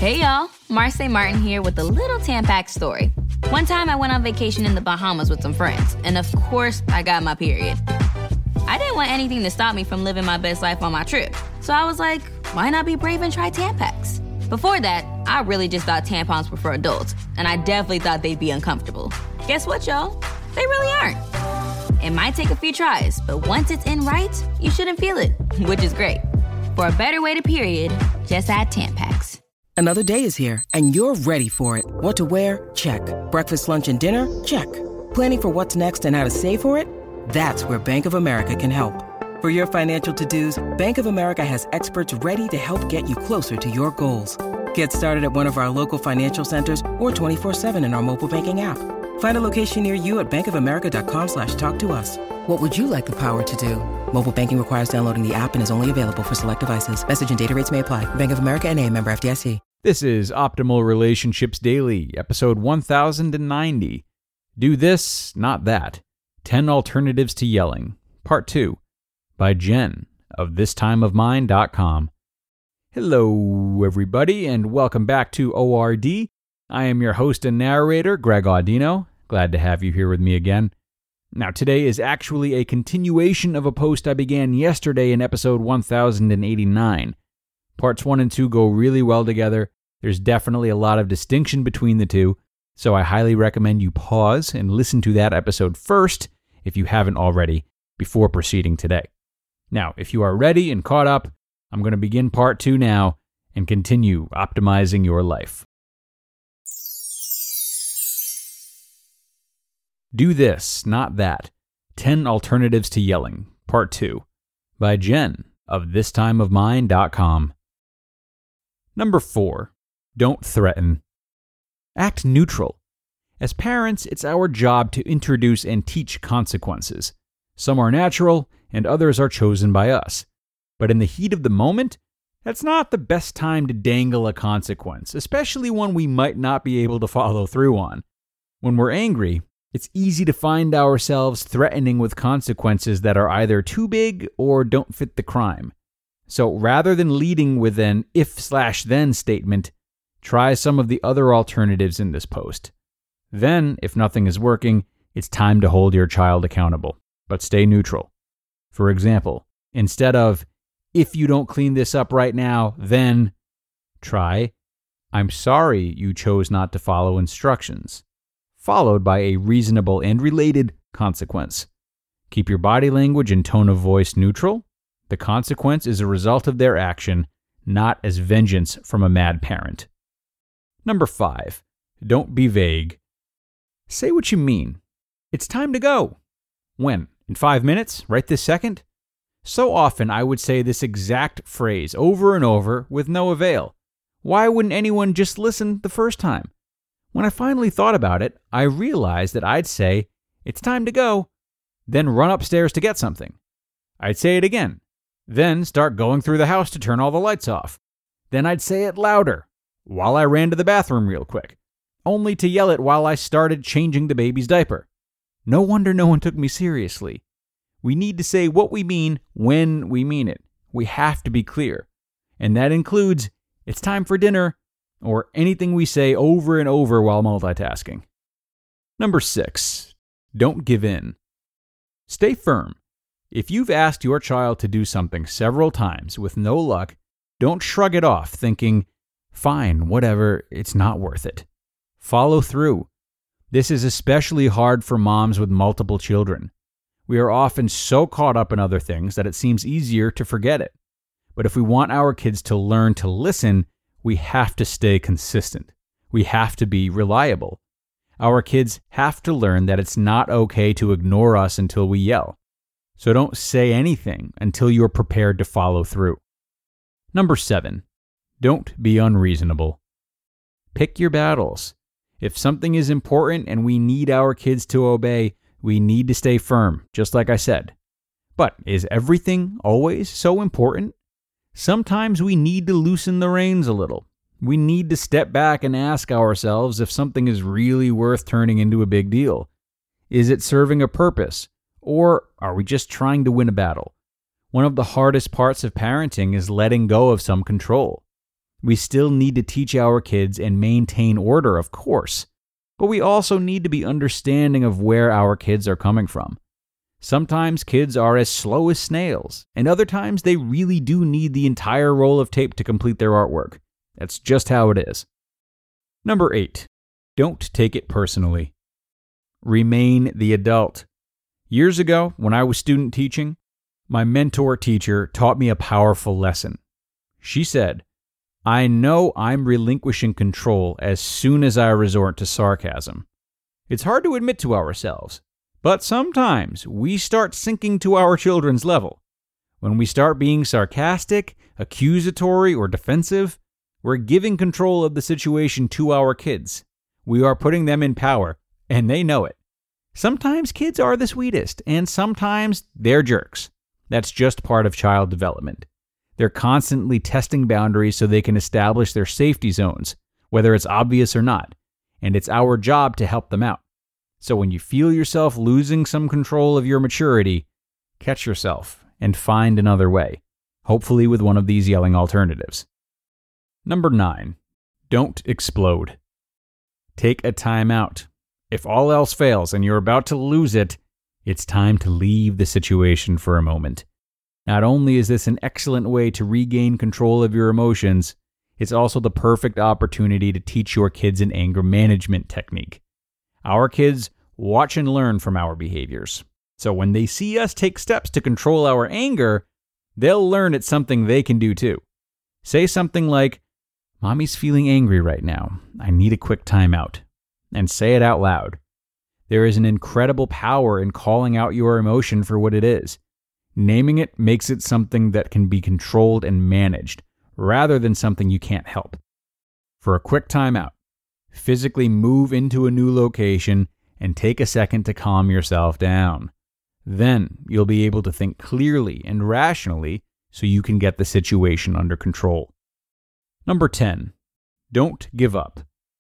Hey y'all, Marcy Martin here with a little Tampax story. One time I went on vacation in the Bahamas with some friends, and of course, I got my period. I didn't want anything to stop me from living my best life on my trip, so I was like, why not be brave and try Tampax? Before that, I really just thought tampons were for adults, and I definitely thought they'd be uncomfortable. Guess what, y'all? They really aren't. It might take a few tries, but once it's in right, you shouldn't feel it, which is great. For a better way to period, just add Tampax. Another day is here, and you're ready for it. What to wear? Check. Breakfast, lunch, and dinner? Check. Planning for what's next and how to save for it? That's where Bank of America can help. For your financial to-dos, Bank of America has experts ready to help get you closer to your goals. Get started at one of our local financial centers or 24/7 in our mobile banking app. Find a location near you at bankofamerica.com/talktous. What would you like the power to do? Mobile banking requires downloading the app and is only available for select devices. Message and data rates may apply. Bank of America N.A., member FDIC. This is Optimal Relationships Daily, episode 1090. Do This, Not That. 10 Alternatives to Yelling, Part 2, by Jen of thistimeofmine.com. Hello, everybody, and welcome back to ORD. I am your host and narrator, Greg Audino. Glad to have you here with me again. Now, today is actually a continuation of a post I began yesterday in episode 1089. Parts 1 and 2 go really well together. There's definitely a lot of distinction between the two, so I highly recommend you pause and listen to that episode first, if you haven't already, before proceeding today. Now, if you are ready and caught up, I'm going to begin part 2 now and continue optimizing your life. Do This, Not That. 10 Alternatives to Yelling, Part 2, by Jen of thistimeofmine.com. Number 4. Don't threaten. Act neutral. As parents, it's our job to introduce and teach consequences. Some are natural, and others are chosen by us. But in the heat of the moment, that's not the best time to dangle a consequence, especially one we might not be able to follow through on. When we're angry, it's easy to find ourselves threatening with consequences that are either too big or don't fit the crime. So rather than leading with an if/then statement, try some of the other alternatives in this post. Then, if nothing is working, it's time to hold your child accountable, but stay neutral. For example, instead of, if you don't clean this up right now, then try, I'm sorry you chose not to follow instructions, followed by a reasonable and related consequence. Keep your body language and tone of voice neutral. The consequence is a result of their action, not as vengeance from a mad parent. Number 5. Don't be vague. Say what you mean. It's time to go. When? In 5 minutes? Right this second? So often I would say this exact phrase over and over with no avail. Why wouldn't anyone just listen the first time? When I finally thought about it, I realized that I'd say, it's time to go, then run upstairs to get something. I'd say it again, then start going through the house to turn all the lights off. Then I'd say it louder, while I ran to the bathroom real quick, only to yell it while I started changing the baby's diaper. No wonder no one took me seriously. We need to say what we mean when we mean it. We have to be clear. And that includes, it's time for dinner, or anything we say over and over while multitasking. Number 6. Don't give in. Stay firm. If you've asked your child to do something several times with no luck, don't shrug it off thinking, fine, whatever, it's not worth it. Follow through. This is especially hard for moms with multiple children. We are often so caught up in other things that it seems easier to forget it. But if we want our kids to learn to listen, we have to stay consistent. We have to be reliable. Our kids have to learn that it's not okay to ignore us until we yell. So don't say anything until you're prepared to follow through. Number 7. Don't be unreasonable. Pick your battles. If something is important and we need our kids to obey, we need to stay firm, just like I said. But is everything always so important? Sometimes we need to loosen the reins a little. We need to step back and ask ourselves if something is really worth turning into a big deal. Is it serving a purpose? Or are we just trying to win a battle? One of the hardest parts of parenting is letting go of some control. We still need to teach our kids and maintain order, of course, but we also need to be understanding of where our kids are coming from. Sometimes kids are as slow as snails, and other times they really do need the entire roll of tape to complete their artwork. That's just how it is. Number 8, don't take it personally. Remain the adult. Years ago, when I was student teaching, my mentor teacher taught me a powerful lesson. She said, "I know I'm relinquishing control as soon as I resort to sarcasm." It's hard to admit to ourselves, but sometimes we start sinking to our children's level. When we start being sarcastic, accusatory, or defensive, we're giving control of the situation to our kids. We are putting them in power, and they know it. Sometimes kids are the sweetest, and sometimes they're jerks. That's just part of child development. They're constantly testing boundaries so they can establish their safety zones, whether it's obvious or not, and it's our job to help them out. So when you feel yourself losing some control of your maturity, catch yourself and find another way, hopefully with one of these yelling alternatives. Number 9, don't explode. Take a time out. If all else fails and you're about to lose it, it's time to leave the situation for a moment. Not only is this an excellent way to regain control of your emotions, it's also the perfect opportunity to teach your kids an anger management technique. Our kids watch and learn from our behaviors. So when they see us take steps to control our anger, they'll learn it's something they can do too. Say something like, "Mommy's feeling angry right now. I need a quick timeout." And say it out loud. There is an incredible power in calling out your emotion for what it is. Naming it makes it something that can be controlled and managed, rather than something you can't help. For a quick timeout, physically move into a new location and take a second to calm yourself down. Then you'll be able to think clearly and rationally so you can get the situation under control. Number 10, don't give up.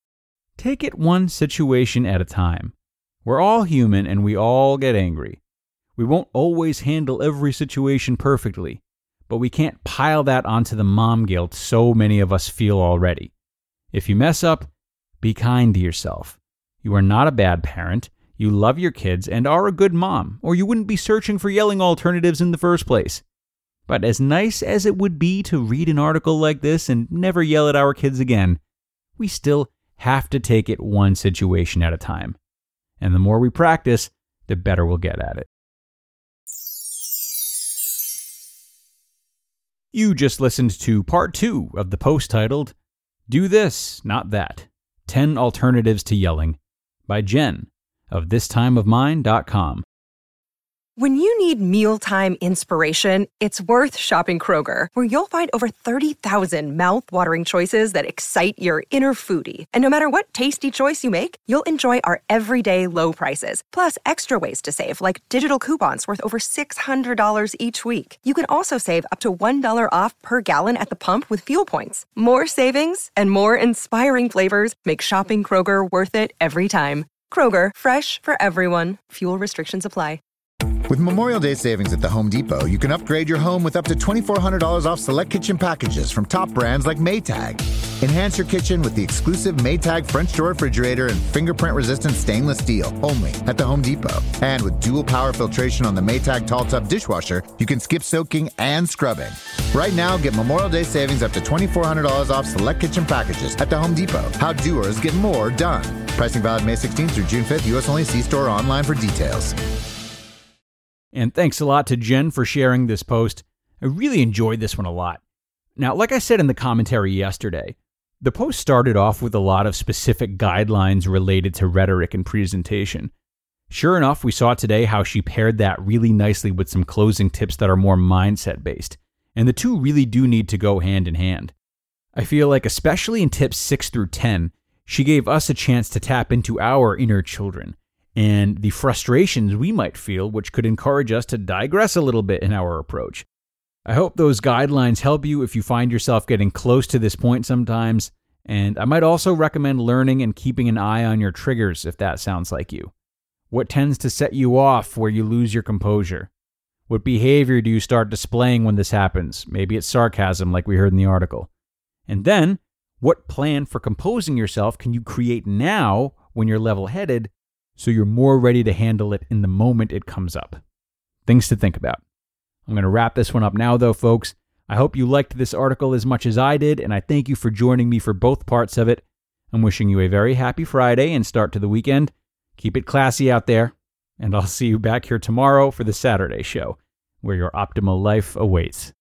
Take it one situation at a time. We're all human and we all get angry. We won't always handle every situation perfectly, but we can't pile that onto the mom guilt so many of us feel already. If you mess up, be kind to yourself. You are not a bad parent. You love your kids and are a good mom, or you wouldn't be searching for yelling alternatives in the first place. But as nice as it would be to read an article like this and never yell at our kids again, we still have to take it one situation at a time. And the more we practice, the better we'll get at it. You just listened to part 2 of the post titled, "Do This, Not That, 10 Alternatives to Yelling," by Jen of thistimeofmine.com. When you need mealtime inspiration, it's worth shopping Kroger, where you'll find over 30,000 mouth-watering choices that excite your inner foodie. And no matter what tasty choice you make, you'll enjoy our everyday low prices, plus extra ways to save, like digital coupons worth over $600 each week. You can also save up to $1 off per gallon at the pump with fuel points. More savings and more inspiring flavors make shopping Kroger worth it every time. Kroger, fresh for everyone. Fuel restrictions apply. With Memorial Day savings at the Home Depot, you can upgrade your home with up to $2,400 off select kitchen packages from top brands like Maytag. Enhance your kitchen with the exclusive Maytag French door refrigerator and fingerprint-resistant stainless steel, only at the Home Depot. And with dual power filtration on the Maytag Tall Tub dishwasher, you can skip soaking and scrubbing. Right now, get Memorial Day savings up to $2,400 off select kitchen packages at the Home Depot. How doers get more done. Pricing valid May 16th through June 5th, U.S. only. See store or online for details. And thanks a lot to Jen for sharing this post. I really enjoyed this one a lot. Now, like I said in the commentary yesterday, the post started off with a lot of specific guidelines related to rhetoric and presentation. Sure enough, we saw today how she paired that really nicely with some closing tips that are more mindset-based, and the two really do need to go hand in hand. I feel like, especially in tips 6 through 10, she gave us a chance to tap into our inner children and the frustrations we might feel, which could encourage us to digress a little bit in our approach. I hope those guidelines help you if you find yourself getting close to this point sometimes, and I might also recommend learning and keeping an eye on your triggers if that sounds like you. What tends to set you off where you lose your composure? What behavior do you start displaying when this happens? Maybe it's sarcasm like we heard in the article. And then, what plan for composing yourself can you create now when you're level-headed so you're more ready to handle it in the moment it comes up? Things to think about. I'm going to wrap this one up now, though, folks. I hope you liked this article as much as I did, and I thank you for joining me for both parts of it. I'm wishing you a very happy Friday and start to the weekend. Keep it classy out there, and I'll see you back here tomorrow for the Saturday show, where your optimal life awaits.